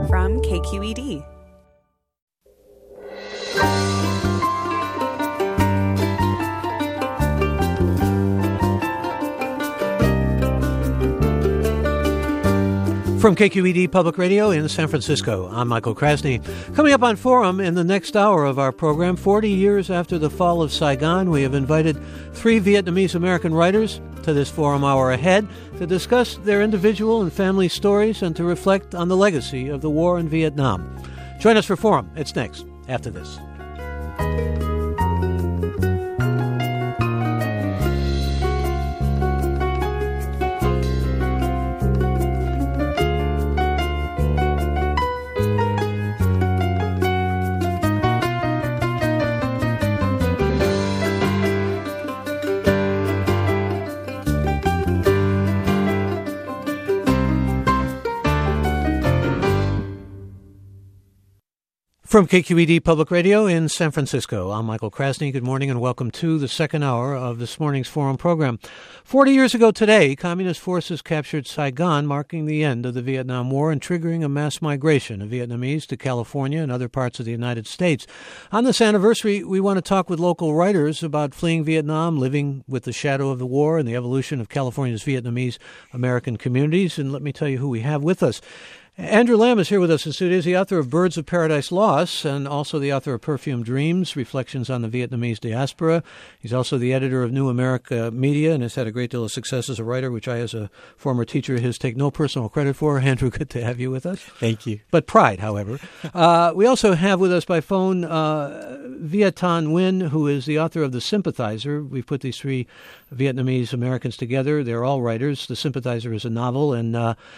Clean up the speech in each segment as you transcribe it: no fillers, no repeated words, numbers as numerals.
from KQED. From KQED Public Radio in San Francisco, I'm Michael Krasny. Coming up on Forum in the next hour of our program, 40 years after the fall of Saigon, we have invited 3 Vietnamese-American writers to this Forum hour ahead to discuss their individual and family stories and to reflect on the legacy of the war in Vietnam. Join us for Forum. It's next, after this. From KQED Public Radio in San Francisco, I'm Michael Krasny. Good morning and welcome to the second hour of this morning's Forum program. 40 years ago today, communist forces captured Saigon, marking the end of the Vietnam War and triggering a mass migration of Vietnamese to California and other parts of the United States. On this anniversary, we want to talk with local writers about fleeing Vietnam, living with the shadow of the war, and the evolution of California's Vietnamese American communities. And let me tell you who we have with us. Andrew Lamb is here with us in studio. He's the author of Birds of Paradise Lost and also the author of Perfume Dreams, Reflections on the Vietnamese Diaspora. He's also the editor of New America Media and has had a great deal of success as a writer, which I, as a former teacher of his, take no personal credit for. Andrew, good to have you with us. Thank you. But pride, however. We also have with us by phone Viet Thanh Nguyen, who is the author of The Sympathizer. We've put these 3 Vietnamese Americans together. They're all writers. The Sympathizer is a novel, and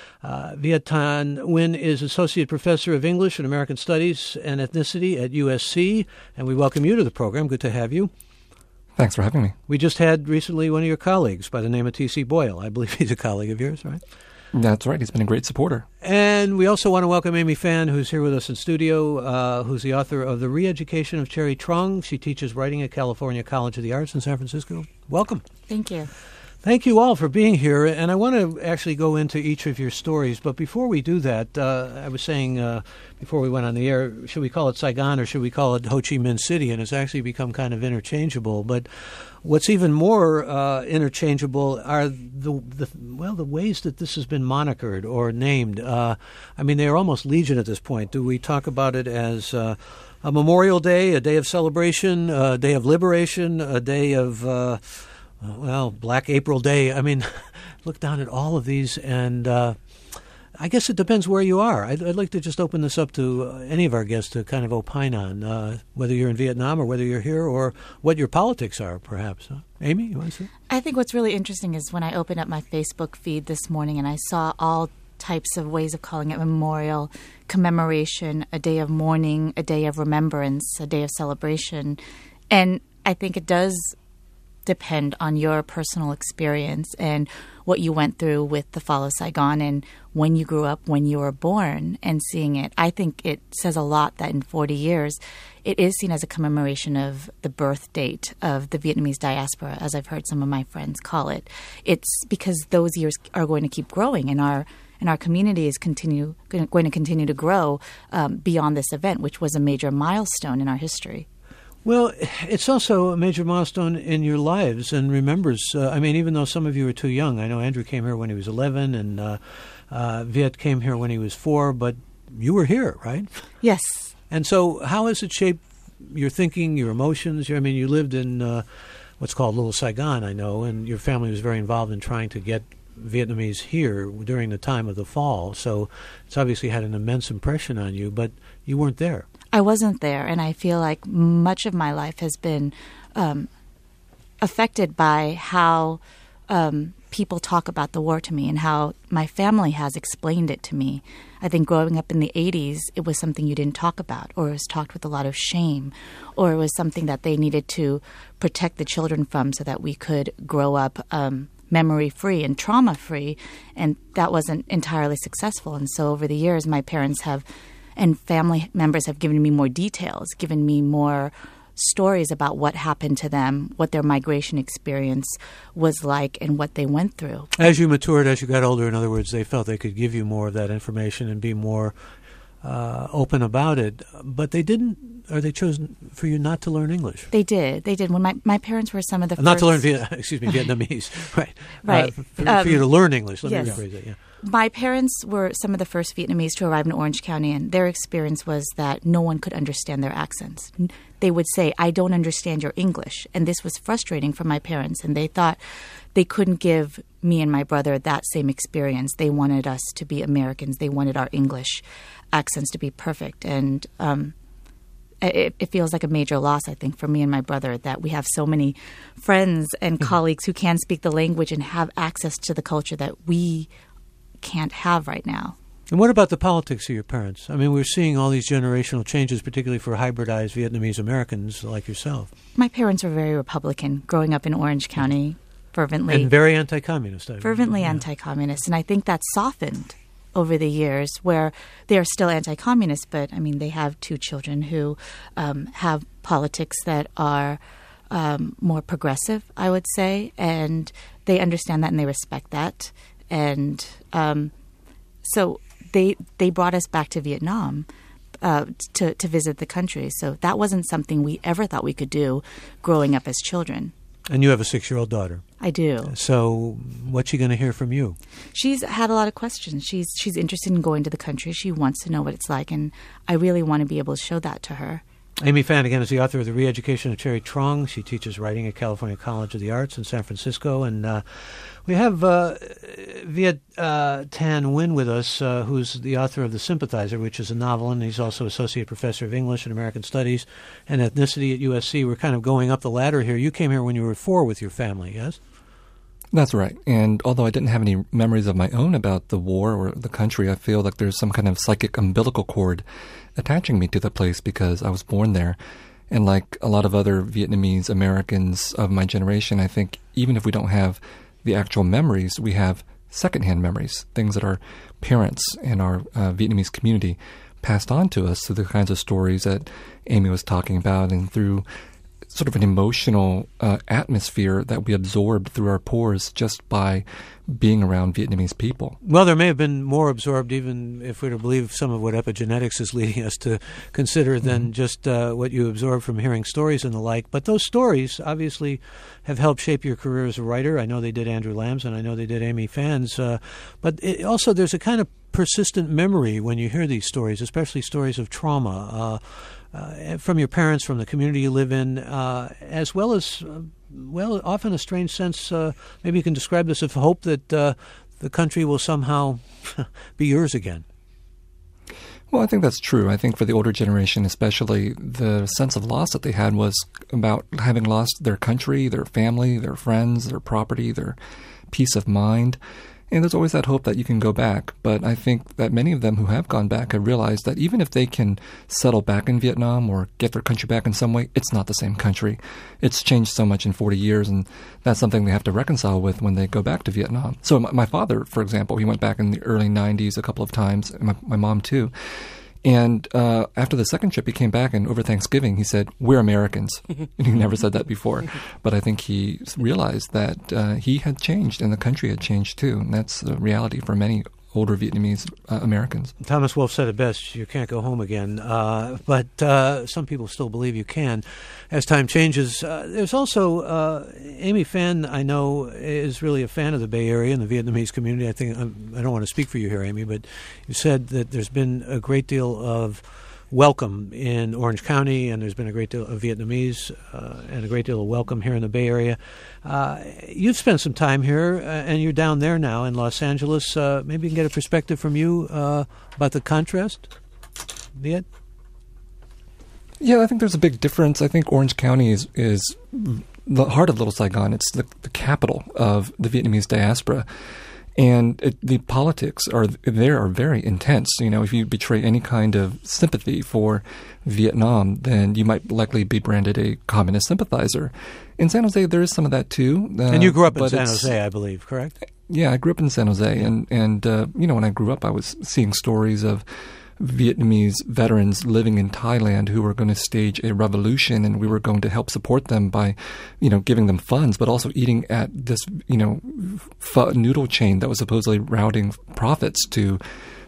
Viet Thanh Nguyen is Associate Professor of English and American Studies and Ethnicity at USC, and we welcome you to the program. Good to have you. Thanks for having me. We just had recently one of your colleagues by the name of T.C. Boyle. I believe he's a colleague of yours, right? That's right. He's been a great supporter. And we also want to welcome Amy Phan, who's here with us in studio, who's the author of The Re-Education of Cherry Truong. She teaches writing at California College of the Arts in San Francisco. Welcome. Thank you. Thank you all for being here, and I want to actually go into each of your stories, but before we do that, I was saying before we went on the air, should we call it Saigon or should we call it Ho Chi Minh City, and it's actually become kind of interchangeable, but what's even more interchangeable are the ways that this has been monikered or named. I mean, they are almost legion at this point. Do we talk about it as a Memorial Day, a day of celebration, a day of liberation, a day of Black April Day? I mean, look down at all of these, and I guess it depends where you are. I'd like to just open this up to any of our guests to kind of opine on whether you're in Vietnam or whether you're here or what your politics are, perhaps. Amy, you want to say? I think what's really interesting is when I opened up my Facebook feed this morning and I saw all types of ways of calling it memorial, commemoration, a day of mourning, a day of remembrance, a day of celebration. And I think it does depend on your personal experience and what you went through with the fall of Saigon and when you grew up, when you were born, and seeing it. I think it says a lot that in 40 years, it is seen as a commemoration of the birth date of the Vietnamese diaspora, as I've heard some of my friends call it. It's because those years are going to keep growing, and our community is going to continue to grow beyond this event, which was a major milestone in our history. Well, it's also a major milestone in your lives and remembers, even though some of you are too young. I know Andrew came here when he was 11 and Viet came here when he was 4, but you were here, right? Yes. And so how has it shaped your thinking, your emotions? I mean, you lived in what's called Little Saigon, I know, and your family was very involved in trying to get Vietnamese here during the time of the fall. So it's obviously had an immense impression on you, but you weren't there. I wasn't there, and I feel like much of my life has been affected by how people talk about the war to me and how my family has explained it to me. I think growing up in the 80s, it was something you didn't talk about, or it was talked with a lot of shame, or it was something that they needed to protect the children from so that we could grow up memory-free and trauma-free, and that wasn't entirely successful. And so over the years, my parents have and family members have given me more details, given me more stories about what happened to them, what their migration experience was like, and what they went through. As you matured, as you got older, in other words, they felt they could give you more of that information and be more open about it, but they didn't, or they chose for you not to learn English. They did. When my parents were some of the first... Not to learn Vietnamese, right. Right. For you to learn English. Let yes. me rephrase that, yeah. My parents were some of the first Vietnamese to arrive in Orange County, and their experience was that no one could understand their accents. They would say, "I don't understand your English," and this was frustrating for my parents, and they thought they couldn't give me and my brother that same experience. They wanted us to be Americans. They wanted our English accents to be perfect, and it feels like a major loss, I think, for me and my brother that we have so many friends and colleagues who can speak the language and have access to the culture that we can't have right now. And what about the politics of your parents? I mean, we're seeing all these generational changes, particularly for hybridized Vietnamese Americans like yourself. My parents were very Republican, growing up in Orange County, fervently. And very anti-communist. Fervently anti-communist. And I think that's softened over the years, where they are still anti-communist, but, I mean, they have 2 children who have politics that are more progressive, I would say, and they understand that and they respect that. And so they brought us back to Vietnam to visit the country. So that wasn't something we ever thought we could do growing up as children. And you have a 6-year-old daughter. I do. So what's she going to hear from you? She's had a lot of questions. She's interested in going to the country. She wants to know what it's like, and I really want to be able to show that to her. Amy Phan, again, is the author of The Re-Education of Cherry Truong. She teaches writing at California College of the Arts in San Francisco. And we have Viet Thanh Nguyen with us, who's the author of The Sympathizer, which is a novel, and he's also Associate Professor of English and American Studies and Ethnicity at USC. We're kind of going up the ladder here. You came here when you were 4 with your family, yes? That's right. And although I didn't have any memories of my own about the war or the country, I feel like there's some kind of psychic umbilical cord attaching me to the place because I was born there. And like a lot of other Vietnamese Americans of my generation, I think even if we don't have the actual memories, we have secondhand memories, things that our parents and our Vietnamese community passed on to us through the kinds of stories that Amy was talking about and through sort of an emotional atmosphere that we absorbed through our pores just by being around Vietnamese people. Well, there may have been more absorbed, even if we're to believe some of what epigenetics is leading us to consider, than just what you absorb from hearing stories and the like. But those stories obviously have helped shape your career as a writer. I know they did Andrew Lamb's, and I know they did Amy Phan's. But also there's a kind of persistent memory when you hear these stories, especially stories of trauma, from your parents, from the community you live in, as well as, often a strange sense, maybe you can describe this, of hope that the country will somehow be yours again. Well, I think that's true. I think for the older generation especially, the sense of loss that they had was about having lost their country, their family, their friends, their property, their peace of mind. And there's always that hope that you can go back. But I think that many of them who have gone back have realized that even if they can settle back in Vietnam or get their country back in some way, it's not the same country. It's changed so much in 40 years, and that's something they have to reconcile with when they go back to Vietnam. So my father, for example, he went back in the early 90s a couple of times, and my mom too. And after the second trip, he came back, and over Thanksgiving, he said, "We're Americans." And he never said that before. But I think he realized that he had changed, and the country had changed too. And that's the reality for many older Vietnamese Americans. Thomas Wolfe said it best, you can't go home again. But some people still believe you can as time changes. There's also Amy Phan, I know, is really a fan of the Bay Area and the Vietnamese community. I think I don't want to speak for you here, Amy, but you said that there's been a great deal of welcome in Orange County, and there's been a great deal of Vietnamese and a great deal of welcome here in the Bay Area. You've spent some time here, and you're down there now in Los Angeles. Maybe you can get a perspective from you about the contrast, Viet? Yeah, I think there's a big difference. I think Orange County is the heart of Little Saigon. It's the capital of the Vietnamese diaspora. And the politics are very intense. You know, if you betray any kind of sympathy for Vietnam, then you might likely be branded a communist sympathizer. In San Jose, there is some of that too. And you grew up in San Jose, I believe, correct? Yeah, I grew up in San Jose, and you know, when I grew up, I was seeing stories of Vietnamese veterans living in Thailand who were going to stage a revolution, and we were going to help support them by, you know, giving them funds, but also eating at this, you know, pho noodle chain that was supposedly routing profits to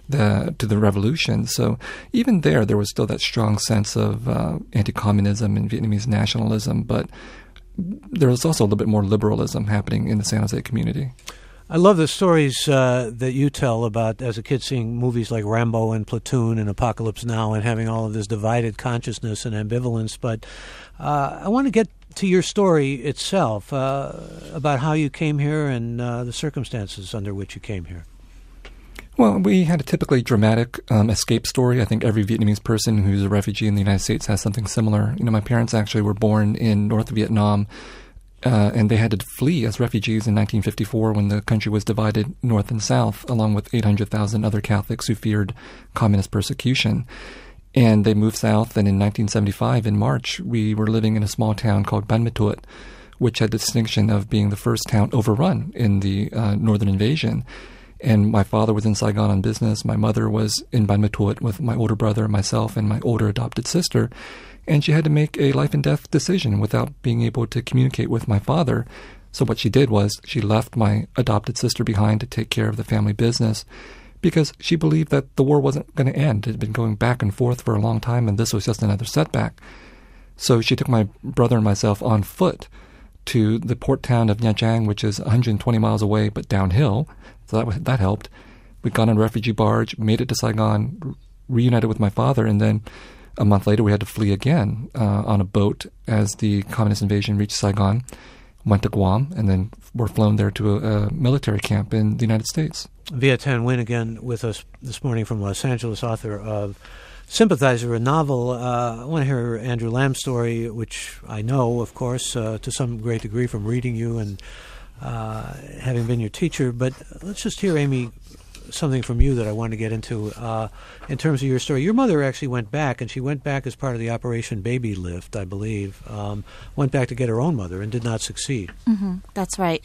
to the revolution. So even there was still that strong sense of anti-communism and Vietnamese nationalism, but there was also a little bit more liberalism happening in the San Jose community. I love the stories that you tell about, as a kid, seeing movies like Rambo and Platoon and Apocalypse Now and having all of this divided consciousness and ambivalence. But I want to get to your story itself, about how you came here and the circumstances under which you came here. Well, we had a typically dramatic escape story. I think every Vietnamese person who's a refugee in the United States has something similar. You know, my parents actually were born in North Vietnam, and they had to flee as refugees in 1954 when the country was divided north and south, along with 800,000 other Catholics who feared communist persecution. And they moved south, and in 1975, in March, we were living in a small town called Ban Ma Thuột, which had the distinction of being the first town overrun in the northern invasion. And my father was in Saigon on business. My mother was in Ban Ma Thuột with my older brother, myself, and my older adopted sister. And she had to make a life and death decision without being able to communicate with my father. So what she did was she left my adopted sister behind to take care of the family business because she believed that the war wasn't going to end. It had been going back and forth for a long time, and this was just another setback. So she took my brother and myself on foot to the port town of Nha Trang, which is 120 miles away but downhill. So that helped. We got on a refugee barge, made it to Saigon, reunited with my father, and then a month later we had to flee again on a boat as the communist invasion reached Saigon, went to Guam, and then were flown there to a military camp in the United States. Viet Thanh Nguyen again with us this morning from Los Angeles, author of Sympathizer, a novel. I want to hear Andrew Lam's story, which I know, of course, to some great degree from reading you and having been your teacher. But let's just hear, Amy, something from you that I want to get into in terms of your story. Your mother actually went back, and she went back as part of the Operation Baby Lift, I believe, went back to get her own mother and did not succeed. Mm-hmm. That's right.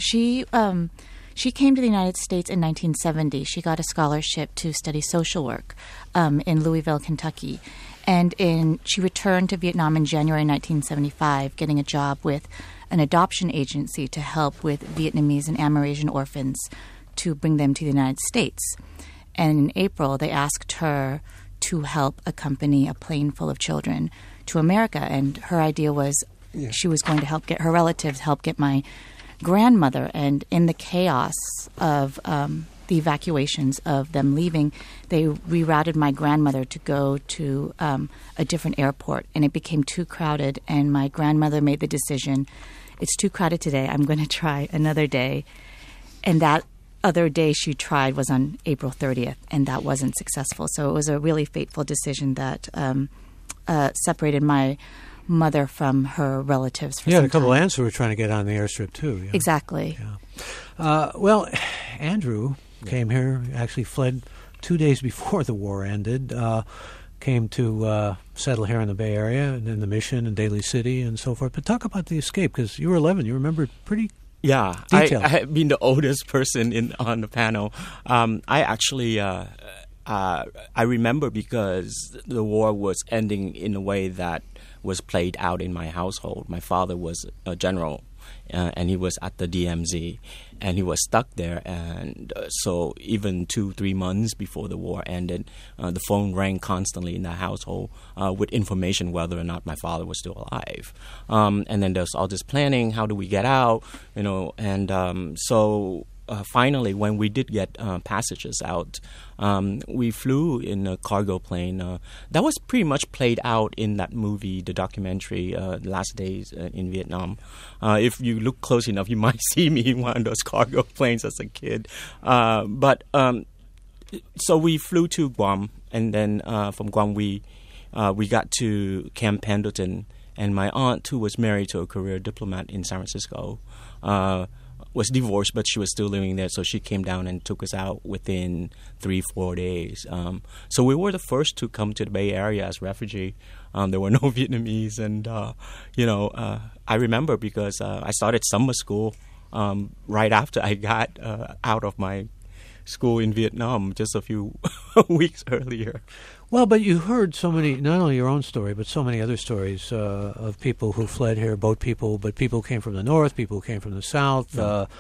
She came to the United States in 1970. She got a scholarship to study social work in Louisville, Kentucky. And she returned to Vietnam in January 1975, getting a job with an adoption agency to help with Vietnamese and Amerasian orphans to bring them to the United States. And in April, they asked her to help accompany a plane full of children to America. And her idea was she was going to help get her relatives, help get my grandmother. And in the chaos of the evacuations of them leaving, they rerouted my grandmother to go to a different airport, and it became too crowded. And my grandmother made the decision, it's too crowded today, I'm going to try another day. And that other day she tried was on April 30th, and that wasn't successful. So it was a really fateful decision that separated my mother from her relatives for some time. Yeah, a couple of aunts who were trying to get on the airstrip, too. Yeah. Exactly. Yeah. Well, Andrew came here, actually fled 2 days before the war ended, came to settle here in the Bay Area and in the Mission and Daly City and so forth. But talk about the escape, because you were 11. You remember pretty detailed. I have been the oldest person on the panel. I actually I remember because the war was ending in a way that was played out in my household. My father was a general, and he was at the DMZ, and he was stuck there. And so even 2-3 months before the war ended, the phone rang constantly in the household with information whether or not my father was still alive. And then there's all this planning, how do we get out, and so finally, when we did get passages out, we flew in a cargo plane. That was pretty much played out in that movie, the documentary, Last Days in Vietnam. If you look close enough, you might see me in one of those cargo planes as a kid. So we flew to Guam, and then from Guam we got to Camp Pendleton, and my aunt, who was married to a career diplomat in San Francisco, was divorced, but she was still living there, so she came down and took us out within 3-4 days. So we were the first to come to the Bay Area as refugee. There were no Vietnamese, and I remember because I started summer school right after I got out of my school in Vietnam, just a few weeks earlier. Well, but you heard so many, not only your own story, but so many other stories of people who fled here, boat people, but people who came from the north, people who came from the south.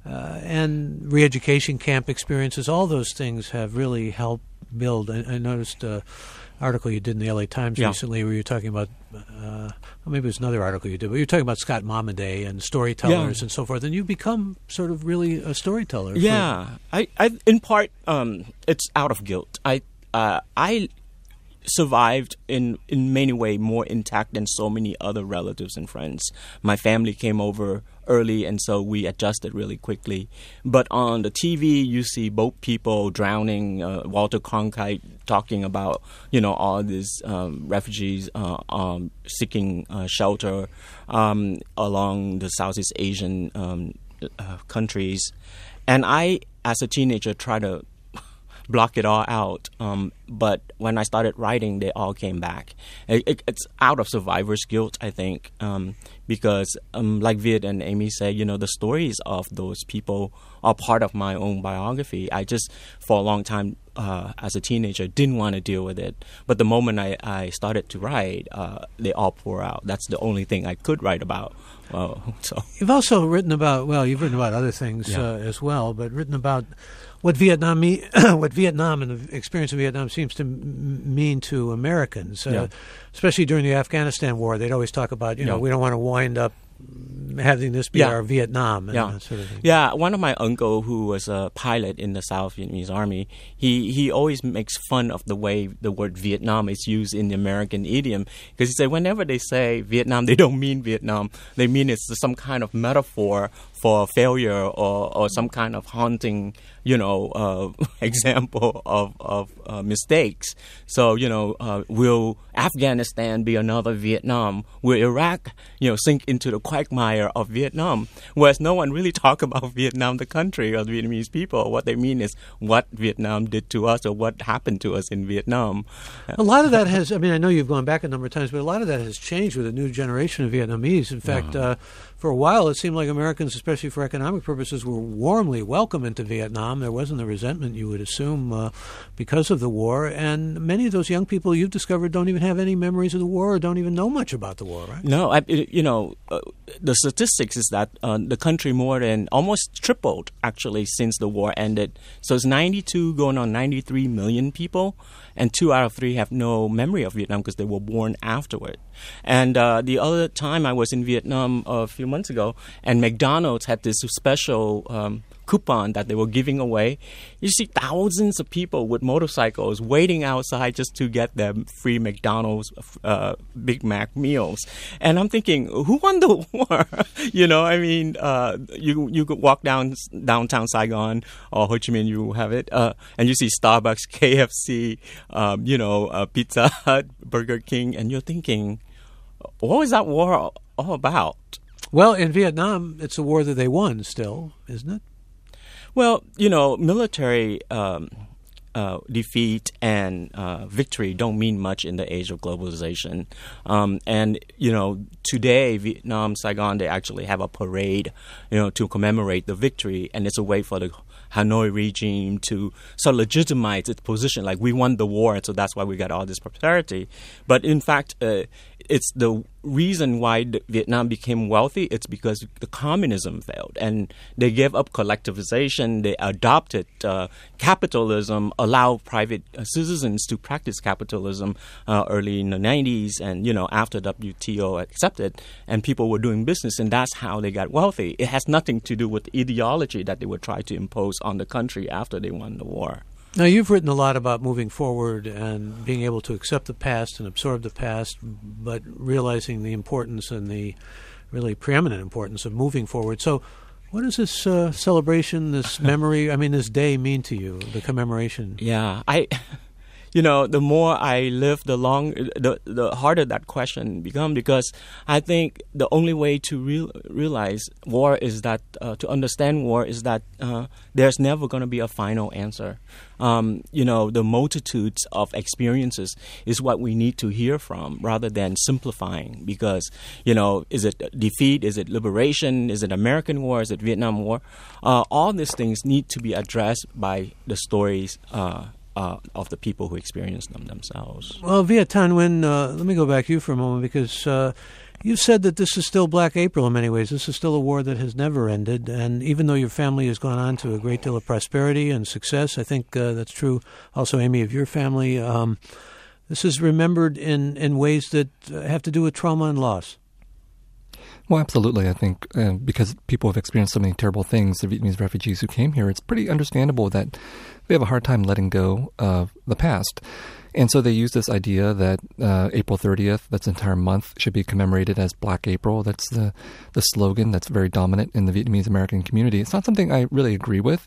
and re-education camp experiences. All those things have really helped build. I noticed article you did in the LA Times recently where you're talking about, maybe it was another article you did, but you're talking about Scott Momaday and storytellers and so forth, and you've become sort of really a storyteller. Yeah, I in part, it's out of guilt. I survived in many ways more intact than so many other relatives and friends. My family came over early, and so we adjusted really quickly. But on the TV, you see boat people drowning, Walter Cronkite talking about, all these refugees seeking shelter along the Southeast Asian countries. And I, as a teenager, tried to block it all out. But when I started writing, they all came back. It's out of survivor's guilt, I think, because like Viet and Amy say, the stories of those people are part of my own biography. I just, for a long time, as a teenager, didn't want to deal with it. But the moment I started to write, they all pour out. That's the only thing I could write about. So you've also written about, you've written about other things as well, but written about what Vietnam and the experience of Vietnam seems to mean to Americans, especially during the Afghanistan war. They'd always talk about, we don't want to wind up having this be our Vietnam and that sort of thing. Yeah, one of my uncle who was a pilot in the South Vietnamese Army, he always makes fun of the way the word Vietnam is used in the American idiom, because he said whenever they say Vietnam, they don't mean Vietnam. They mean it's some kind of metaphor for failure or some kind of haunting, example of mistakes. So, will Afghanistan be another Vietnam? Will Iraq, sink into the quagmire of Vietnam? Whereas no one really talk about Vietnam, the country, or the Vietnamese people. What they mean is what Vietnam did to us or what happened to us in Vietnam. A lot of that has, I know you've gone back a number of times, but a lot of that has changed with a new generation of Vietnamese. In fact, for a while, it seemed like Americans, especially for economic purposes, were warmly welcome into Vietnam. There wasn't the resentment you would assume because of the war. And many of those young people you've discovered don't even have any memories of the war or don't even know much about the war, right? No, the statistics is that the country more than almost tripled, actually, since the war ended. So it's 92 going on 93 million people, and 2 out of 3 have no memory of Vietnam because they were born afterward. And the other time I was in Vietnam a few months ago, and McDonald's had this special coupon that they were giving away. You see thousands of people with motorcycles waiting outside just to get their free McDonald's Big Mac meals. And I'm thinking, who won the war? You could walk downtown Saigon or Ho Chi Minh, you have it, and you see Starbucks, KFC, Pizza Hut, Burger King, and you're thinking, what was that war all about? Well, in Vietnam, it's a war that they won still, isn't it? Well, military defeat and victory don't mean much in the age of globalization. And today, Vietnam, Saigon, they actually have a parade, to commemorate the victory. And it's a way for the Hanoi regime to sort of legitimize its position, like we won the war, and so that's why we got all this prosperity. But in fact, it's the reason why Vietnam became wealthy. It's because the communism failed, and they gave up collectivization. They adopted capitalism, allowed private citizens to practice capitalism early in the 90s, and after WTO accepted, and people were doing business, and that's how they got wealthy. It has nothing to do with the ideology that they would try to impose on the country after they won the war. Now, you've written a lot about moving forward and being able to accept the past and absorb the past, but realizing the importance and the really preeminent importance of moving forward. So what does this celebration, this memory, this day mean to you, the commemoration? Yeah, the more I live, the harder that question becomes, because I think the only way to realize war is that, to understand war is that there's never going to be a final answer. The multitudes of experiences is what we need to hear from rather than simplifying, because, is it defeat? Is it liberation? Is it American war? Is it Vietnam War? All these things need to be addressed by the stories of the people who experience them themselves. Well, Viet Thanh Nguyen, let me go back to you for a moment, because you said that this is still Black April in many ways. This is still a war that has never ended, and even though your family has gone on to a great deal of prosperity and success, I think that's true also, Amy, of your family, this is remembered in ways that have to do with trauma and loss. Well, absolutely. I think because people have experienced so many terrible things, the Vietnamese refugees who came here, it's pretty understandable that they have a hard time letting go of the past. And so they use this idea that April 30th, that's an entire month, should be commemorated as Black April. That's the slogan that's very dominant in the Vietnamese American community. It's not something I really agree with,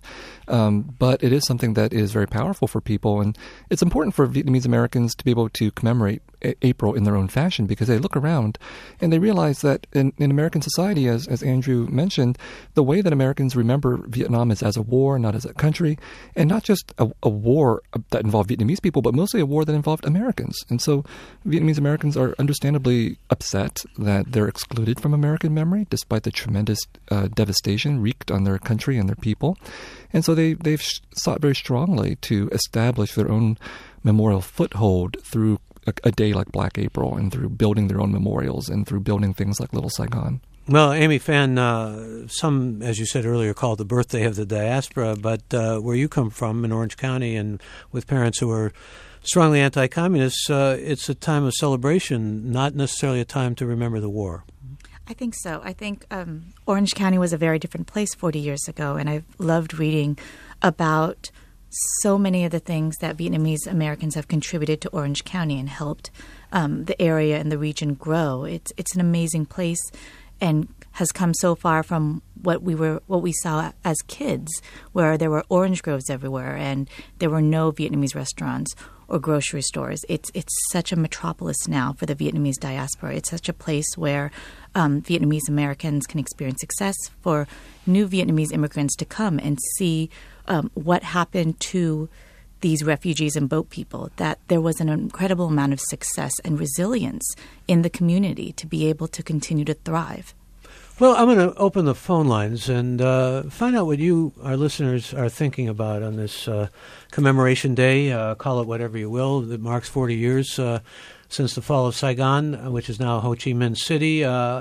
but it is something that is very powerful for people. And it's important for Vietnamese Americans to be able to commemorate April in their own fashion, because they look around and they realize that in American society, as Andrew mentioned, the way that Americans remember Vietnam is as a war, not as a country, and not just a war that involved Vietnamese people, but mostly a war that involved Americans. And so Vietnamese Americans are understandably upset that they're excluded from American memory, despite the tremendous devastation wreaked on their country and their people. And so they've sought very strongly to establish their own memorial foothold through a day like Black April, and through building their own memorials, and through building things like Little Saigon. Well, Amy Phan, some, as you said earlier, call it the birthday of the diaspora, but where you come from in Orange County, and with parents who are strongly anti-communist, it's a time of celebration, not necessarily a time to remember the war. I think so. I think Orange County was a very different place 40 years ago, and I've loved reading about so many of the things that Vietnamese Americans have contributed to Orange County and helped the area and the region grow. It's an amazing place, and has come so far from what we saw as kids, where there were orange groves everywhere and there were no Vietnamese restaurants or grocery stores. It's such a metropolis now for the Vietnamese diaspora. It's such a place where Vietnamese Americans can experience success, for new Vietnamese immigrants to come and see what happened to these refugees and boat people, that there was an incredible amount of success and resilience in the community to be able to continue to thrive. Well, I'm going to open the phone lines and find out what you, our listeners, are thinking about on this commemoration day. Call it whatever you will. That marks 40 years since the fall of Saigon, which is now Ho Chi Minh City.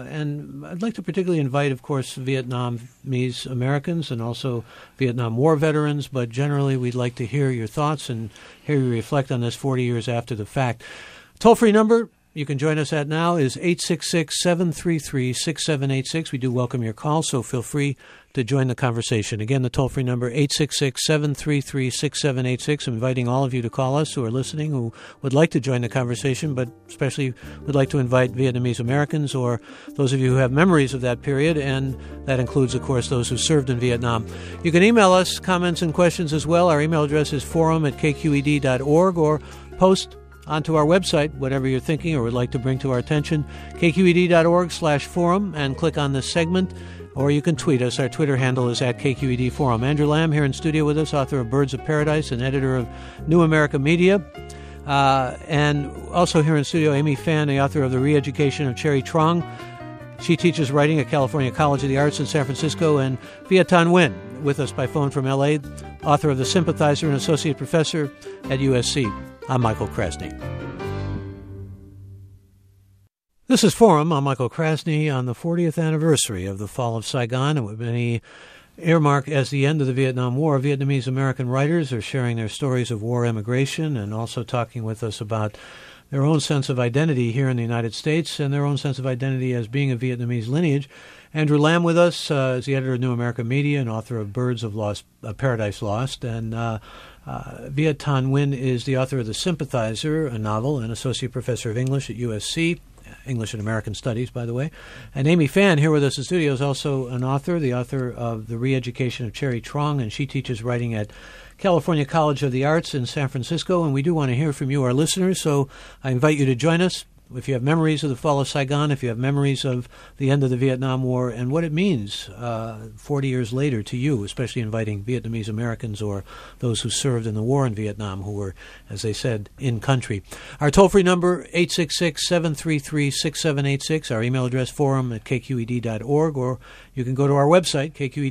And I'd like to particularly invite, of course, Vietnamese Americans and also Vietnam War veterans. But generally, we'd like to hear your thoughts and hear you reflect on this 40 years after the fact. Toll-free number you can join us at now is 866-733-6786. We do welcome your call, so feel free to join the conversation. Again, the toll-free number, 866-733-6786. I'm inviting all of you to call us who are listening, who would like to join the conversation, but especially would like to invite Vietnamese Americans or those of you who have memories of that period, and that includes, of course, those who served in Vietnam. You can email us comments and questions as well. Our email address is forum@kqed.org, or post onto our website, whatever you're thinking or would like to bring to our attention, kqed.org/forum, and click on this segment, or you can tweet us. Our Twitter handle is @KQED Forum. Andrew Lamb here in studio with us, author of Birds of Paradise and editor of New America Media. And also here in studio, Amy Phan, the author of The Re-Education of Cherry Truong. She teaches writing at California College of the Arts in San Francisco. And Viet Thanh Nguyen, with us by phone from L.A., author of The Sympathizer and associate professor at USC. I'm Michael Krasny. This is Forum. I'm Michael Krasny on the 40th anniversary of the fall of Saigon, and with many earmarked as the end of the Vietnam War. Vietnamese American writers are sharing their stories of war emigration and also talking with us about their own sense of identity here in the United States and their own sense of identity as being of Vietnamese lineage. Andrew Lamb with us is the editor of New America Media and author of Birds of Paradise Lost. And Viet Thanh Nguyen is the author of The Sympathizer, a novel, and associate professor of English at USC, English and American Studies, by the way. And Amy Phan, here with us in the studio, is also an author, the author of The Re-Education of Cherry Truong, and she teaches writing at California College of the Arts in San Francisco. And we do want to hear from you, our listeners, so I invite you to join us. if you have memories of the fall of Saigon, if you have memories of the end of the Vietnam War, and what it means 40 years later to you, especially inviting Vietnamese Americans or those who served in the war in Vietnam who were, as they said, in country. Our toll-free number, 866-733-6786. Our email address, forum@kqed.org, or you can go to our website,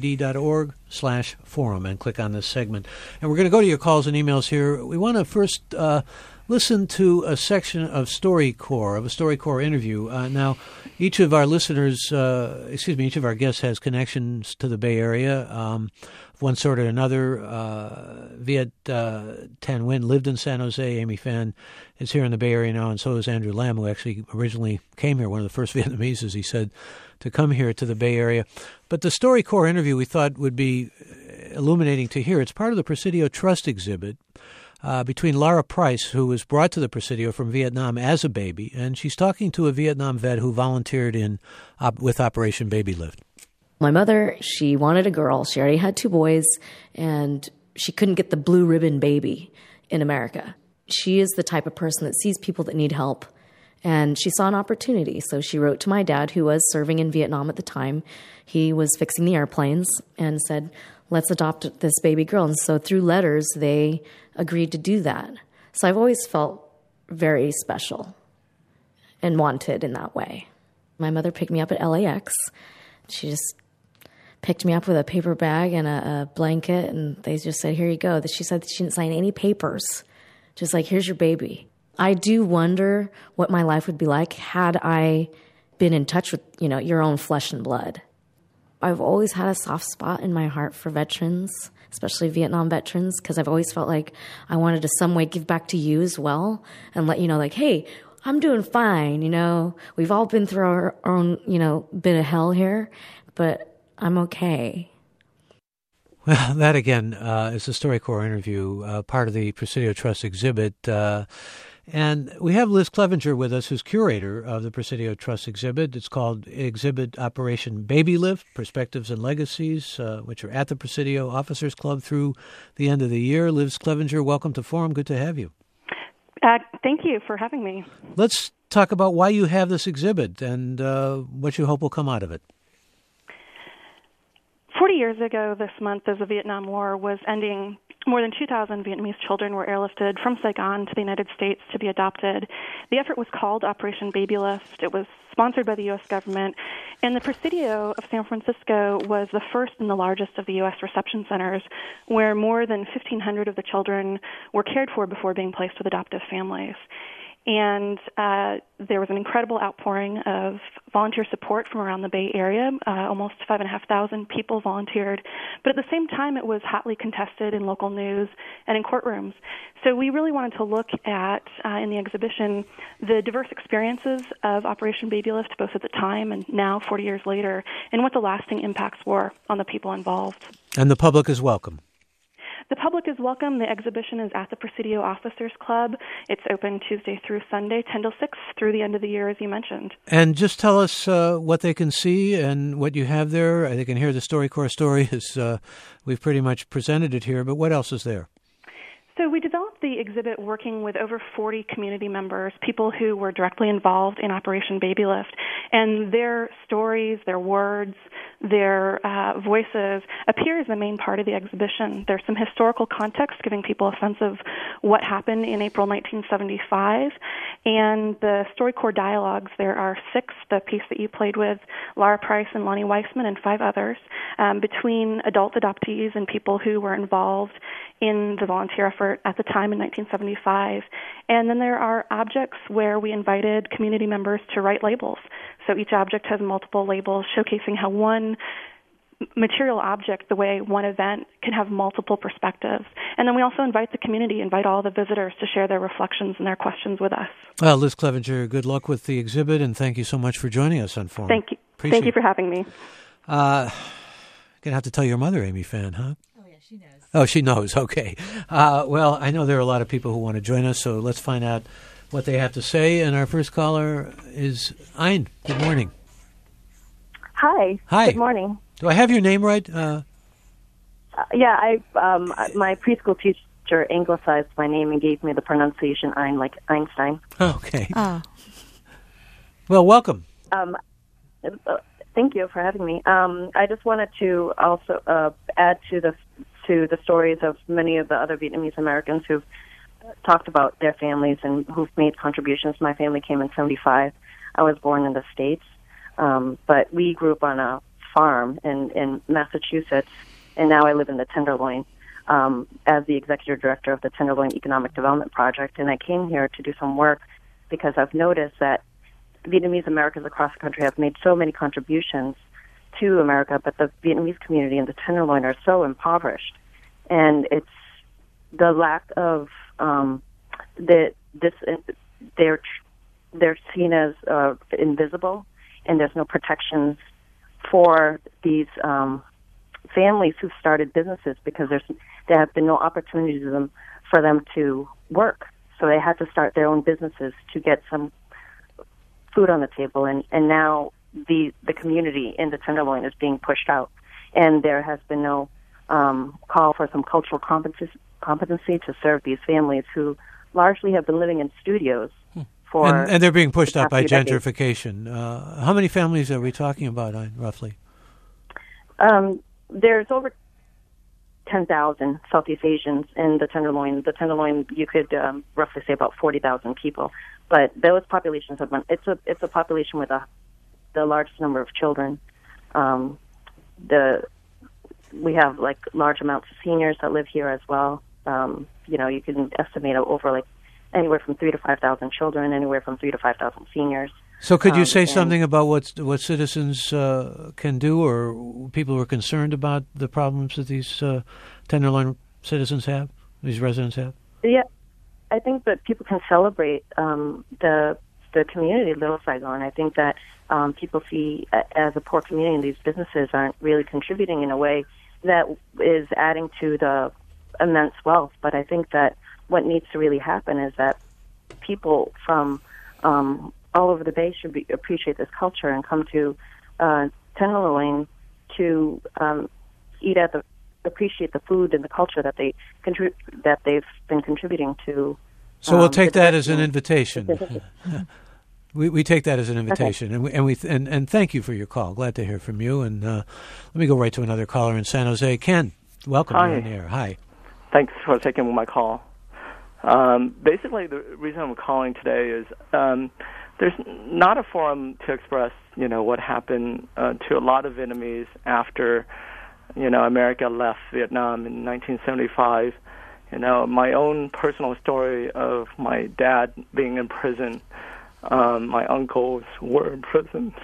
kqed.org/forum, and click on this segment. And we're going to go to your calls and emails here. We want to first listen to a section of StoryCorps, of a StoryCorps interview. Now, each of our listeners, each of our guests has connections to the Bay Area of one sort or another. Viet Thanh Nguyen lived in San Jose. Amy Phan is here in the Bay Area now, and so is Andrew Lam, who actually originally came here, one of the first Vietnamese, as he said, to come here to the Bay Area. But the StoryCorps interview we thought would be illuminating to hear. It's part of the Presidio Trust exhibit between Lara Price, who was brought to the Presidio from Vietnam as a baby, and she's talking to a Vietnam vet who volunteered with Operation Baby Lift. My mother, she wanted a girl. She already had 2 boys, and she couldn't get the blue ribbon baby in America. She is the type of person that sees people that need help, and she saw an opportunity. So she wrote to my dad, who was serving in Vietnam at the time. He was fixing the airplanes, and said, let's adopt this baby girl. And so through letters, they agreed to do that. So I've always felt very special and wanted in that way. My mother picked me up at LAX. She just picked me up with a paper bag and a blanket, and they just said, here you go. She said that she didn't sign any papers, just like, here's your baby. I do wonder what my life would be like had I been in touch with, your own flesh and blood. I've always had a soft spot in my heart for veterans, especially Vietnam veterans, because I've always felt like I wanted to some way give back to you as well and let you know, like, hey, I'm doing fine. We've all been through our own, bit of hell here, but I'm okay. Well, that again is the StoryCorps interview, part of the Presidio Trust exhibit. And we have Liz Clevenger with us, who's curator of the Presidio Trust exhibit. It's called Exhibit Operation Baby Lift, Perspectives and Legacies, which are at the Presidio Officers Club through the end of the year. Liz Clevenger, welcome to Forum. Good to have you. Thank you for having me. Let's talk about why you have this exhibit and what you hope will come out of it. 40 years ago this month, as the Vietnam War was ending, more than 2,000 Vietnamese children were airlifted from Saigon to the United States to be adopted. The effort was called Operation Baby Lift. It was sponsored by the U.S. government, and the Presidio of San Francisco was the first and the largest of the U.S. reception centers, where more than 1,500 of the children were cared for before being placed with adoptive families. And there was an incredible outpouring of volunteer support from around the Bay Area. Almost 5,500 people volunteered. But at the same time, it was hotly contested in local news and in courtrooms. So we really wanted to look at, in the exhibition, the diverse experiences of Operation Baby Lift, both at the time and now, 40 years later, and what the lasting impacts were on the people involved. And the public is welcome. The public is welcome. The exhibition is at the Presidio Officers Club. It's open Tuesday through Sunday, 10 till 6, through the end of the year, as you mentioned. And just tell us what they can see and what you have there. They can hear the StoryCorps story, as we've pretty much presented it here, but what else is there? So we developed the exhibit working with over 40 community members, people who were directly involved in Operation Baby Lift, and their stories, their words, their voices appear as the main part of the exhibition. There's some historical context giving people a sense of what happened in April 1975, and the StoryCorps dialogues. There are 6, the piece that you played with, Lara Price and Lonnie Weissman, and 5 others, between adult adoptees and people who were involved in the volunteer effort at the time in 1975. And then there are objects where we invited community members to write labels. So each object has multiple labels showcasing how one material object, the way one event, can have multiple perspectives. And then we also invite the community, invite all the visitors to share their reflections and their questions with us. Well, Liz Clevenger, good luck with the exhibit, and thank you so much for joining us on Forum. Thank you. Thank you for having me. Going to have to tell your mother, Amy Phan, huh? Oh, yeah, she knows. Oh, she knows. Okay. Well, I know there are a lot of people who want to join us, so let's find out what they have to say. And our first caller is Ayn. Good morning. Hi. Hi. Good morning. Do I have your name right? Yeah, my preschool teacher anglicized my name and gave me the pronunciation Ein, like Einstein. Okay. Oh. Well, welcome. Thank you for having me. I just wanted to also add to the stories of many of the other Vietnamese Americans who've talked about their families and who've made contributions. My family came in 1975. I was born in the States, but we grew up on a farm in Massachusetts, and now I live in the Tenderloin as the executive director of the Tenderloin Economic Development Project. And I came here to do some work because I've noticed that Vietnamese Americans across the country have made so many contributions to America, but the Vietnamese community in the Tenderloin are so impoverished. And it's the lack of they're seen as invisible, and there's no protections for these families who've started businesses because there have been no opportunities for them to work. So they had to start their own businesses to get some food on the table, and now the community in the Tenderloin is being pushed out, and there has been no call for some cultural competency to serve these families who largely have been living in studios for and they're being pushed out by decades. gentrification. How many families are we talking about, roughly? There's over 10,000 Southeast Asians in the Tenderloin. The Tenderloin, you could roughly say about 40,000 people. But those populations have been, it's a population with the largest number of children. We have like large amounts of seniors that live here as well. You can estimate over like anywhere from 3,000 to 5,000 children, anywhere from 3,000 to 5,000 seniors. So could you say something about what citizens can do, or people who are concerned about the problems that these Tenderloin citizens have, these residents have? Yeah, I think that people can celebrate the community of Little Saigon. I think that people see as a poor community, these businesses aren't really contributing in a way that is adding to the immense wealth. But I think that what needs to really happen is that people from all over the Bay should appreciate this culture and come to Tenderloin to appreciate the food and the culture that they've been contributing to. So we'll take that as an invitation. We take that as an invitation, okay. and thank you for your call. Glad to hear from you. And let me go right to another caller in San Jose. Ken, welcome. Hi. You're on the air. Hi. Thanks for taking my call. Basically, the reason I'm calling today is there's not a forum to express, what happened to a lot of Vietnamese after, America left Vietnam in 1975. My own personal story of my dad being in prison. My uncles were in prison.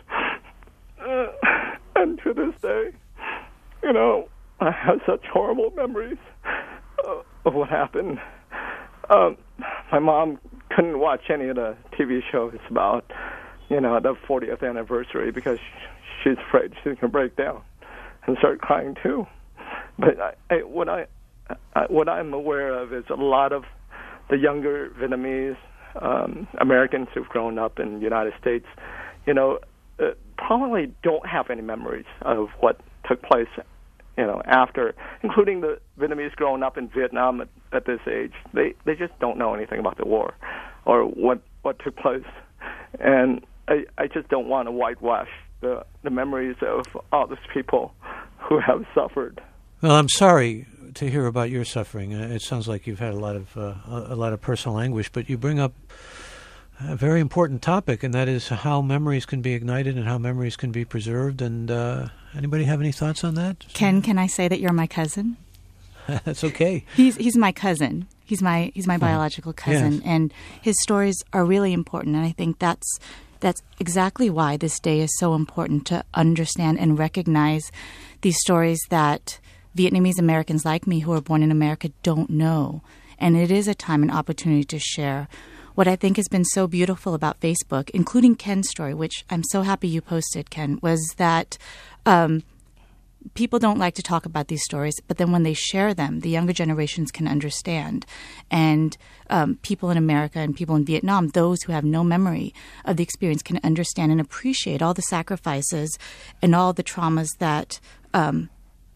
And to this day, I have such horrible memories of what happened. My mom couldn't watch any of the TV shows about, the 40th anniversary because she's afraid she's going to break down and start crying too. But what I'm aware of is a lot of the younger Vietnamese Americans who've grown up in the United States, probably don't have any memories of what took place, after, including the Vietnamese growing up in Vietnam at this age. They just don't know anything about the war or what took place. And I just don't want to whitewash the memories of all these people who have suffered. Well, I'm sorry to hear about your suffering. It sounds like you've had a lot of personal anguish, but you bring up a very important topic, and that is how memories can be ignited and how memories can be preserved. And anybody have any thoughts on that? Ken, can I say that you're my cousin? That's okay. He's my cousin. He's my biological cousin, Yes. and his stories are really important. And I think that's exactly why this day is so important, to understand and recognize these stories that Vietnamese Americans like me who are born in America don't know. And it is a time and opportunity to share. What I think has been so beautiful about Facebook, including Ken's story, which I'm so happy you posted, Ken, was that people don't like to talk about these stories, but then when they share them, the younger generations can understand. And people in America and people in Vietnam, those who have no memory of the experience, can understand and appreciate all the sacrifices and all the traumas that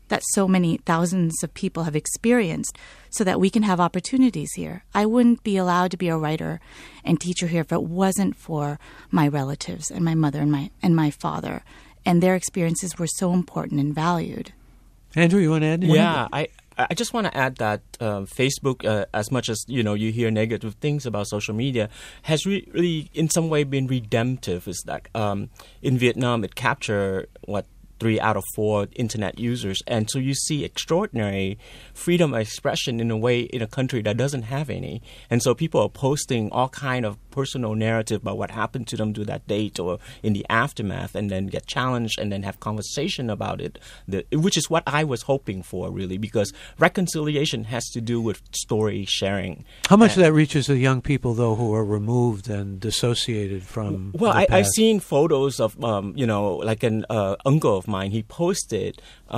that so many thousands of people have experienced so that we can have opportunities here. I wouldn't be allowed to be a writer and teacher here if it wasn't for my relatives and my mother and my father. And their experiences were so important and valued. Andrew, you want to add anything? Yeah, I just want to add that Facebook, as much as you hear negative things about social media, has really in some way been redemptive. Is that in Vietnam it captured 3 out of 4 internet users, and so you see extraordinary freedom of expression in a country that doesn't have any. And so people are posting all kind of personal narrative about what happened to them to that date or in the aftermath, and then get challenged and then have conversation about it, which is what I was hoping for, really, because reconciliation has to do with story sharing. How much of that reaches the young people, though, who are removed and dissociated from the past? I've seen photos of, like an uncle of mine. He posted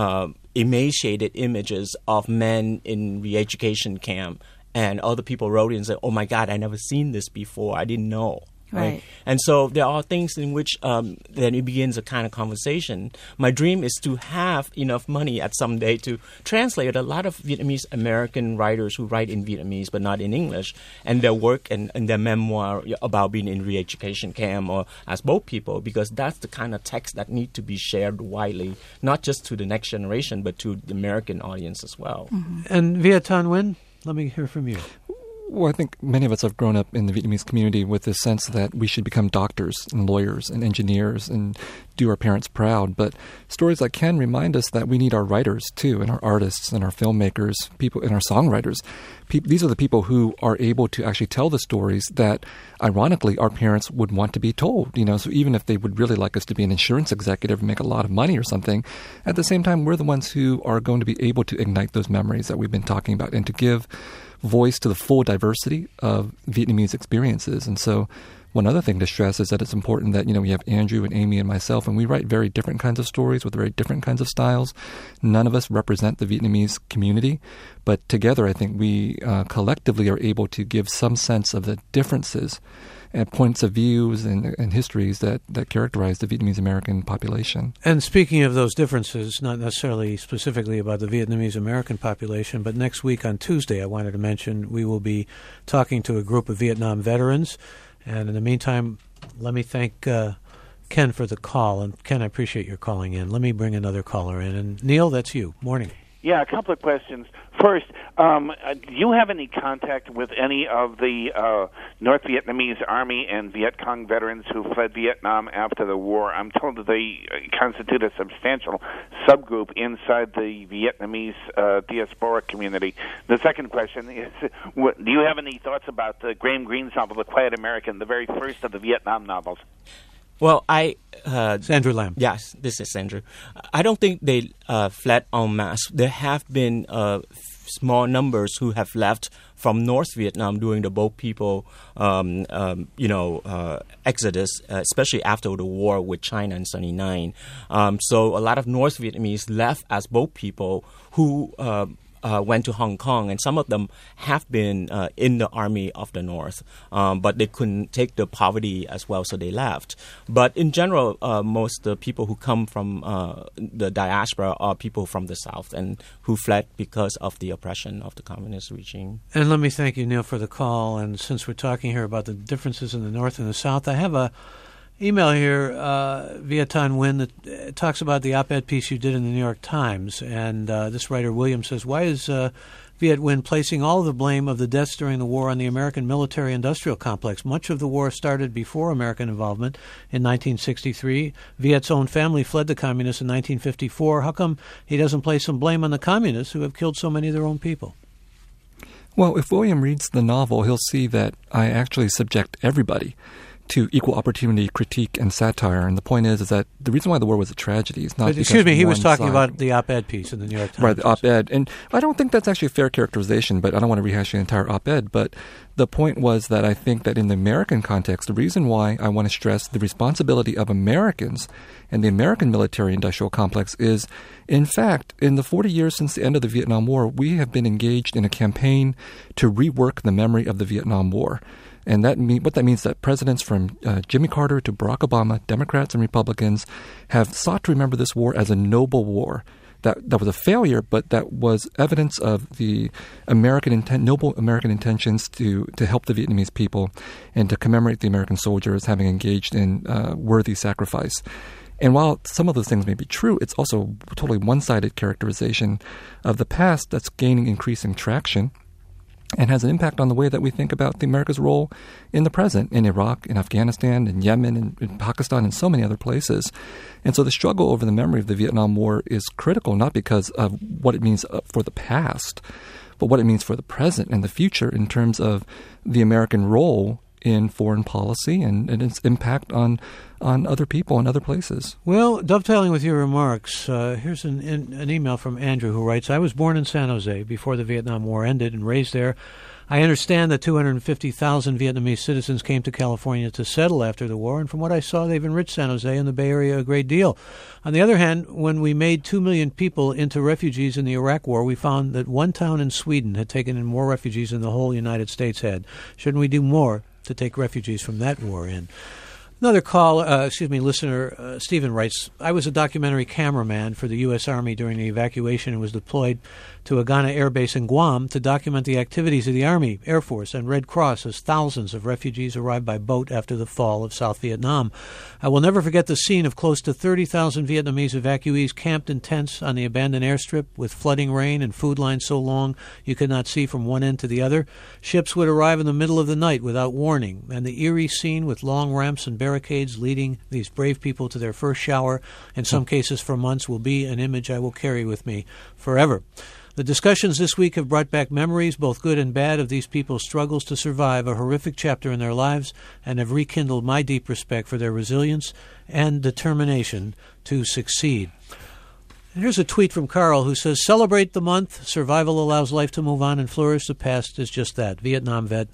emaciated images of men in re-education camp, and other people wrote in and said, "Oh my God, I never seen this before. I didn't know." Right. And so there are things in which then it begins a kind of conversation. My dream is to have enough money at some day to translate a lot of Vietnamese American writers who write in Vietnamese but not in English, and their work and their memoir about being in re-education camp or as boat people, because that's the kind of text that need to be shared widely, not just to the next generation but to the American audience as well. Mm-hmm. And Viet Thanh Nguyen, let me hear from you. Well, I think many of us have grown up in the Vietnamese community with this sense that we should become doctors and lawyers and engineers and do our parents proud. But stories like Ken remind us that we need our writers, too, and our artists and our filmmakers, people and our songwriters. These are the people who are able to actually tell the stories that, ironically, our parents would want to be told. So even if they would really like us to be an insurance executive and make a lot of money or something, at the same time, we're the ones who are going to be able to ignite those memories that we've been talking about and to give voice to the full diversity of Vietnamese experiences. And so one other thing to stress is that it's important that, we have Andrew and Amy and myself, and we write very different kinds of stories with very different kinds of styles. None of us represent the Vietnamese community, but together I think we collectively are able to give some sense of the differences and points of views and histories that characterize the Vietnamese American population. And speaking of those differences, not necessarily specifically about the Vietnamese American population, but next week on Tuesday, I wanted to mention, we will be talking to a group of Vietnam veterans. And in the meantime, let me thank Ken for the call. And Ken, I appreciate your calling in. Let me bring another caller in. And Neil, that's you. Morning. Yeah, a couple of questions. First, do you have any contact with any of the North Vietnamese Army and Viet Cong veterans who fled Vietnam after the war? I'm told that they constitute a substantial subgroup inside the Vietnamese diaspora community. The second question is, do you have any thoughts about Graham Greene's novel, The Quiet American, the very first of the Vietnam novels? Well, it's Andrew Lamb. Yes, this is Andrew. I don't think they fled en masse. There have been small numbers who have left from North Vietnam during the boat people, exodus, especially after the war with China in 1979. So a lot of North Vietnamese left as boat people who went to Hong Kong, and some of them have been in the Army of the North, but they couldn't take the poverty as well, so they left. But in general, most of the people who come from the diaspora are people from the South and who fled because of the oppression of the communist regime. And let me thank you, Neil, for the call. And since we're talking here about the differences in the North and the South, I have a email here, Viet Thanh Nguyen, that talks about the op-ed piece you did in the New York Times. And this writer, William, says, why is Viet Nguyen placing all of the blame of the deaths during the war on the American military-industrial complex? Much of the war started before American involvement in 1963. Viet's own family fled the communists in 1954. How come he doesn't place some blame on the communists who have killed so many of their own people? Well, if William reads the novel, he'll see that I actually subject everybody to equal opportunity critique and satire. And the point is that the reason why the war was a tragedy is not because excuse me, he was talking side, about the op-ed piece in the New York Times. Right, the op-ed. And I don't think that's actually a fair characterization, but I don't want to rehash the entire op-ed. But the point was that I think that in the American context, the reason why I want to stress the responsibility of Americans and the American military-industrial complex is, in fact, in the 40 years since the end of the Vietnam War, we have been engaged in a campaign to rework the memory of the Vietnam War. And what that means is that presidents from Jimmy Carter to Barack Obama, Democrats and Republicans, have sought to remember this war as a noble war that was a failure, but that was evidence of the noble American intentions to help the Vietnamese people and to commemorate the American soldiers having engaged in worthy sacrifice. And while some of those things may be true, it's also a totally one-sided characterization of the past that's gaining increasing traction and has an impact on the way that we think about America's role in the present, in Iraq, in Afghanistan, in Yemen, in Pakistan, and so many other places. And so the struggle over the memory of the Vietnam War is critical, not because of what it means for the past, but what it means for the present and the future in terms of the American role in foreign policy and its impact on other people and other places. Well, dovetailing with your remarks, here's an email from Andrew who writes, I was born in San Jose before the Vietnam War ended and raised there. I understand that 250,000 Vietnamese citizens came to California to settle after the war, and from what I saw, they've enriched San Jose and the Bay Area a great deal. On the other hand, when we made 2 million people into refugees in the Iraq War, we found that one town in Sweden had taken in more refugees than the whole United States had. Shouldn't we do more to take refugees from that war in? Another listener, Stephen writes, I was a documentary cameraman for the U.S. Army during the evacuation and was deployed to Agana Air Base in Guam to document the activities of the Army, Air Force, and Red Cross as thousands of refugees arrived by boat after the fall of South Vietnam. I will never forget the scene of close to 30,000 Vietnamese evacuees camped in tents on the abandoned airstrip with flooding rain and food lines so long you could not see from one end to the other. Ships would arrive in the middle of the night without warning, and the eerie scene with long ramps and barricades leading these brave people to their first shower, in some cases for months, will be an image I will carry with me forever. The discussions this week have brought back memories, both good and bad, of these people's struggles to survive a horrific chapter in their lives and have rekindled my deep respect for their resilience and determination to succeed. And here's a tweet from Carl who says, celebrate the month. Survival allows life to move on and flourish. The past is just that. Vietnam vet,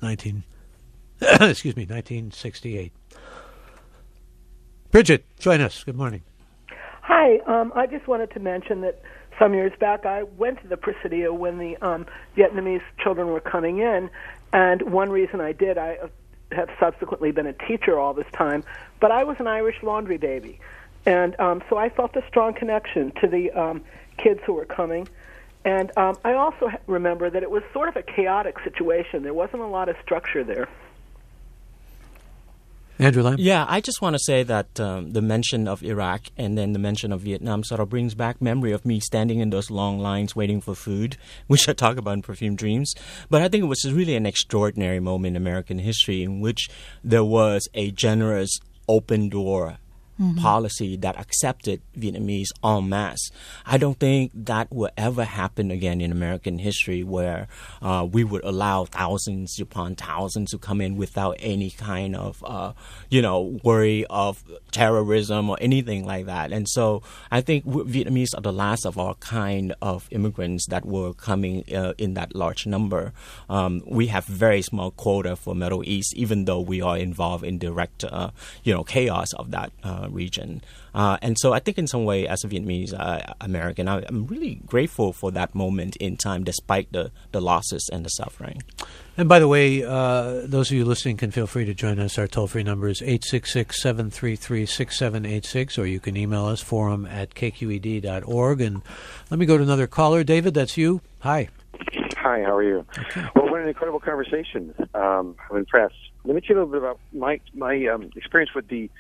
1968. Bridget, join us. Good morning. Hi. I just wanted to mention that some years back I went to the Presidio when the Vietnamese children were coming in, and one reason I did, I have subsequently been a teacher all this time, but I was an Irish laundry baby. And so I felt a strong connection to the kids who were coming. And I also remember that it was sort of a chaotic situation. There wasn't a lot of structure there. Andrew Lamb? Yeah, I just want to say that the mention of Iraq and then the mention of Vietnam sort of brings back memory of me standing in those long lines waiting for food, which I talk about in Perfume Dreams. But I think it was really an extraordinary moment in American history in which there was a generous open door policy that accepted Vietnamese en masse. I don't think that will ever happen again in American history where we would allow thousands upon thousands to come in without any kind of, worry of terrorism or anything like that. And so I think Vietnamese are the last of our kind of immigrants that were coming in that large number. We have very small quota for Middle East, even though we are involved in direct, chaos of that region. And so I think in some way, as a Vietnamese American, I'm really grateful for that moment in time, despite the losses and the suffering. And by the way, those of you listening can feel free to join us. Our toll-free number is 866-733-6786, or you can email us, forum@kqed.org. And let me go to another caller. David, that's you. Hi. Hi, how are you? Okay. Well, what an incredible conversation. I'm impressed. Let me tell you a little bit about my experience with the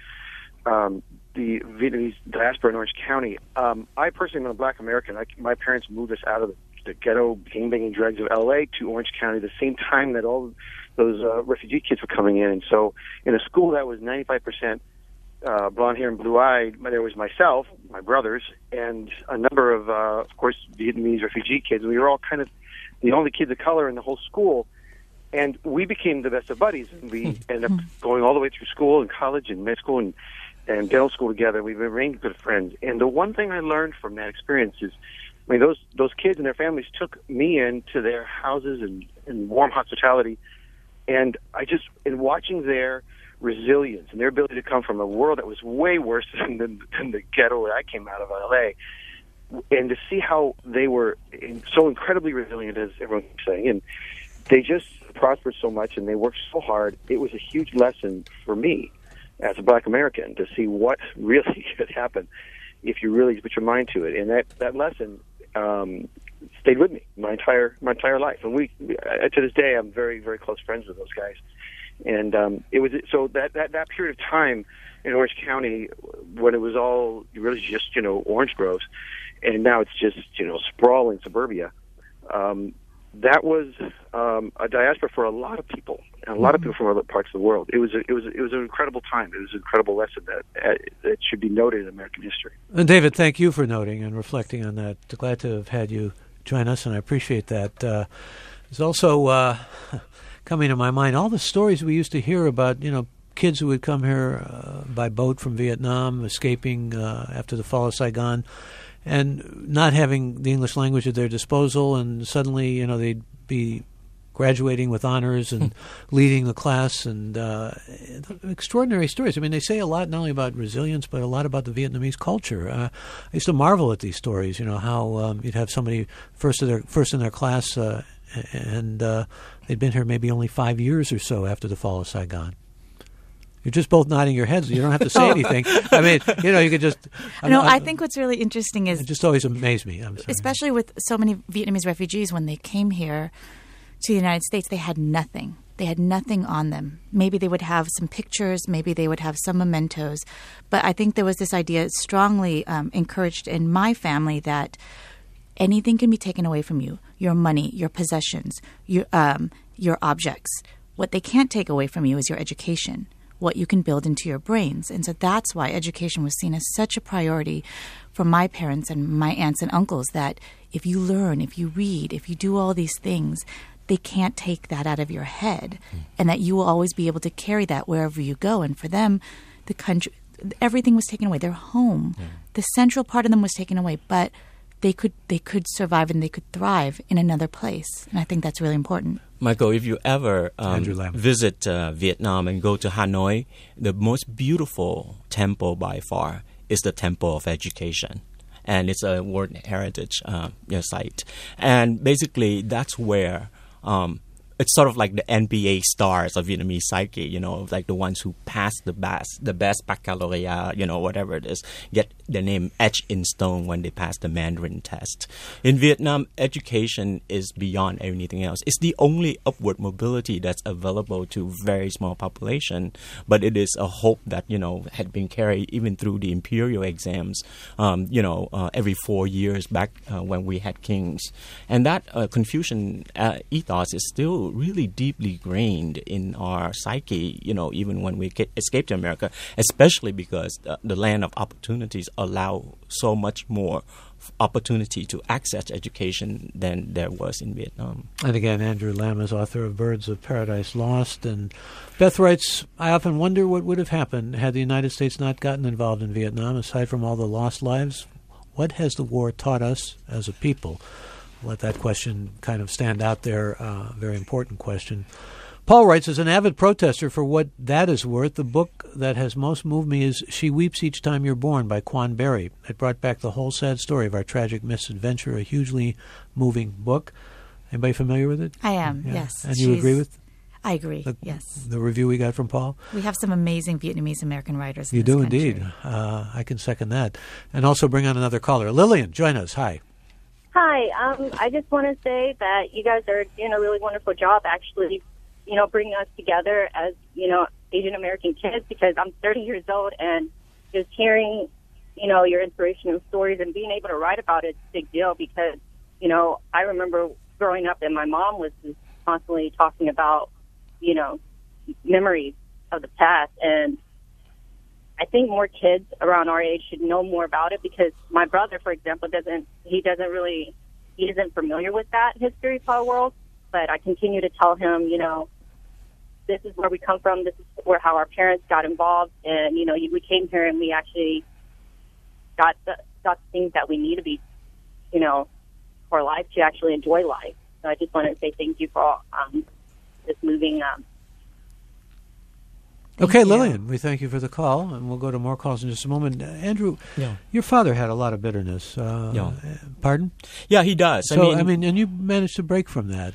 Vietnamese diaspora in Orange County. I personally am a black American. My parents moved us out of the ghetto gangbanging dregs of L.A. to Orange County the same time that all those refugee kids were coming in. And so in a school that was 95% blonde hair and blue-eyed, there was myself, my brothers, and a number of course, Vietnamese refugee kids. We were all kind of the only kids of color in the whole school. And we became the best of buddies. And we ended up going all the way through school and college and med school and dental school together. We've remained good friends. And the one thing I learned from that experience is, those kids and their families took me into their houses and warm hospitality. And in watching their resilience and their ability to come from a world that was way worse than the ghetto where I came out of, L.A., and to see how they were so incredibly resilient, as everyone's saying, and they just prospered so much and they worked so hard. It was a huge lesson for me as a black American to see what really could happen. if you really put your mind to it. And that lesson stayed with me my entire life. And we to this day, I'm very, very close friends with those guys. And it was so that period of time in Orange County when it was all really just orange groves, and now it's just sprawling suburbia. That was a diaspora for a lot of people, and a lot of people from other parts of the world. It was an incredible time. It was an incredible lesson that should be noted in American history. And David, thank you for noting and reflecting on that. Glad to have had you join us, and I appreciate that. There's also coming to my mind all the stories we used to hear about, kids who would come here by boat from Vietnam, escaping after the fall of Saigon, and not having the English language at their disposal, and suddenly, they'd be graduating with honors and leading the class, and extraordinary stories. I mean, they say a lot not only about resilience, but a lot about the Vietnamese culture. I used to marvel at these stories, how you'd have somebody first in their class, and they'd been here maybe only 5 years or so after the fall of Saigon. You're just both nodding your heads. You don't have to say anything. I mean, you could just... I think what's really interesting is... It just always amazed me. Especially with so many Vietnamese refugees, when they came here to the United States, they had nothing. They had nothing on them. Maybe they would have some pictures. Maybe they would have some mementos. But I think there was this idea strongly encouraged in my family that anything can be taken away from you. Your money, your possessions, your objects. What they can't take away from you is your education, what you can build into your brains. And so that's why education was seen as such a priority for my parents and my aunts and uncles, that if you learn, if you read, if you do all these things, they can't take that out of your head, and that you will always be able to carry that wherever you go. And for them, the country, everything was taken away. Their home, the central part of them was taken away, but they could survive and they could thrive in another place. And I think that's really important. Michael, if you ever visit Vietnam and go to Hanoi, the most beautiful temple by far is the Temple of Education. And it's a World Heritage site. And basically, that's where it's sort of like the NBA stars of Vietnamese psyche, like the ones who pass the best baccalaureate, whatever it is, get their name etched in stone when they pass the Mandarin test. In Vietnam, education is beyond anything else. It's the only upward mobility that's available to very small population, but it is a hope that, had been carried even through the imperial exams, every 4 years back when we had kings. And that Confucian ethos is still really deeply ingrained in our psyche, even when we escape to America, especially because the land of opportunities allow so much more opportunity to access education than there was in Vietnam. And again, Andrew Lam is author of Birds of Paradise Lost. And Beth writes, I often wonder what would have happened had the United States not gotten involved in Vietnam. Aside from all the lost lives, what has the war taught us as a people? Let that question kind of stand out there, very important question. Paul writes, as an avid protester for what that is worth, the book that has most moved me is She Weeps Each Time You're Born by Quan Berry. It brought back the whole sad story of our tragic misadventure, a hugely moving book. Anybody familiar with it? I am, yes. And you agree with? I agree, yes. The review we got from Paul? We have some amazing Vietnamese-American writers in You this do country. indeed. I can second that. And also bring on another caller. Lillian, join us. Hi. Hi, I just want to say that you guys are doing a really wonderful job actually, bringing us together as, Asian American kids, because I'm 30 years old and just hearing, your inspirational stories and being able to write about it is a big deal because, I remember growing up and my mom was just constantly talking about, memories of the past, and I think more kids around our age should know more about it because my brother, for example, isn't familiar with that history of our world. But I continue to tell him, this is where we come from. This is how our parents got involved, and we came here and we actually got the things that we need to be, for life to actually enjoy life. So I just want to say thank you for this moving. Okay, Lillian, we thank you for the call, and we'll go to more calls in just a moment. Andrew, your father had a lot of bitterness. Pardon? Yeah, he does. So, and you managed to break from that.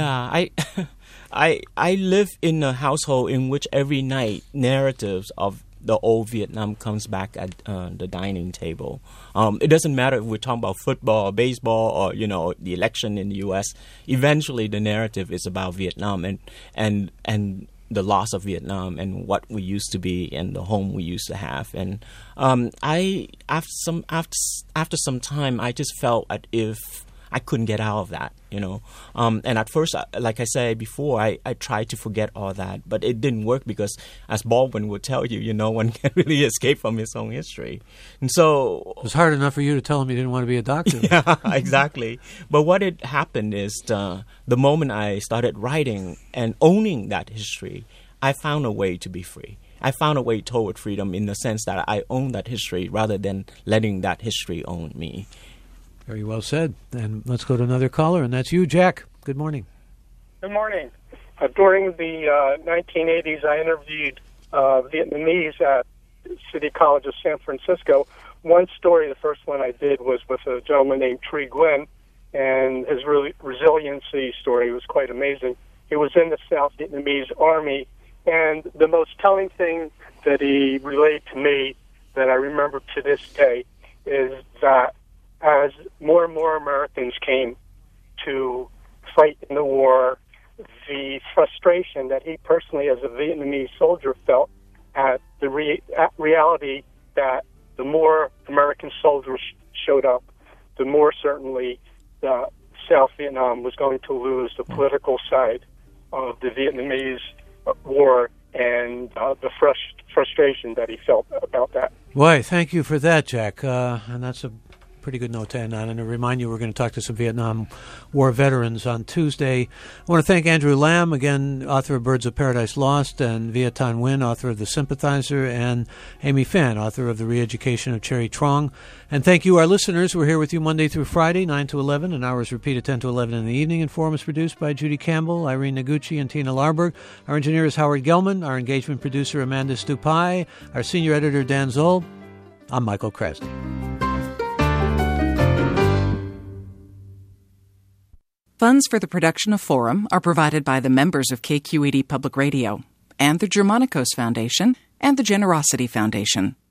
I live in a household in which every night narratives of the old Vietnam comes back at the dining table. It doesn't matter if we're talking about football or baseball or, the election in the U.S. Eventually, the narrative is about Vietnam and the loss of Vietnam and what we used to be and the home we used to have. And after some time, I just felt as if I couldn't get out of that, And at first, like I said before, I tried to forget all that, but it didn't work because, as Baldwin would tell you, no one can really escape from his own history. And so it was hard enough for you to tell him you didn't want to be a doctor. Yeah, exactly. But what had happened is the moment I started writing and owning that history, I found a way to be free. I found a way toward freedom in the sense that I own that history rather than letting that history own me. Very well said. And let's go to another caller, and that's you, Jack. Good morning. Good morning. During the 1980s, I interviewed Vietnamese at City College of San Francisco. One story, the first one I did, was with a gentleman named Tri Nguyen, and his resiliency story was quite amazing. He was in the South Vietnamese Army, and the most telling thing that he relayed to me that I remember to this day is that as more and more Americans came to fight in the war, the frustration that he personally as a Vietnamese soldier felt at the reality that the more American soldiers showed up, the more certainly the South Vietnam was going to lose the political side of the Vietnamese war and the frustration that he felt about that. Why, thank you for that, Jack. And that's a pretty good note to end on. And to remind you, we're going to talk to some Vietnam War veterans on Tuesday. I want to thank Andrew Lamb, again, author of Birds of Paradise Lost, and Viet Thanh Nguyen, author of The Sympathizer, and Amy Phan, author of The Re-Education of Cherry Trong. And thank you, our listeners. We're here with you Monday through Friday, 9 to 11, and hours repeat at 10 to 11 in the evening. And Forum is produced by Judy Campbell, Irene Noguchi, and Tina Larberg. Our engineer is Howard Gelman. Our engagement producer, Amanda Stupai. Our senior editor, Dan Zoll. I'm Michael Krasny. Funds for the production of Forum are provided by the members of KQED Public Radio and the Germanicos Foundation and the Generosity Foundation.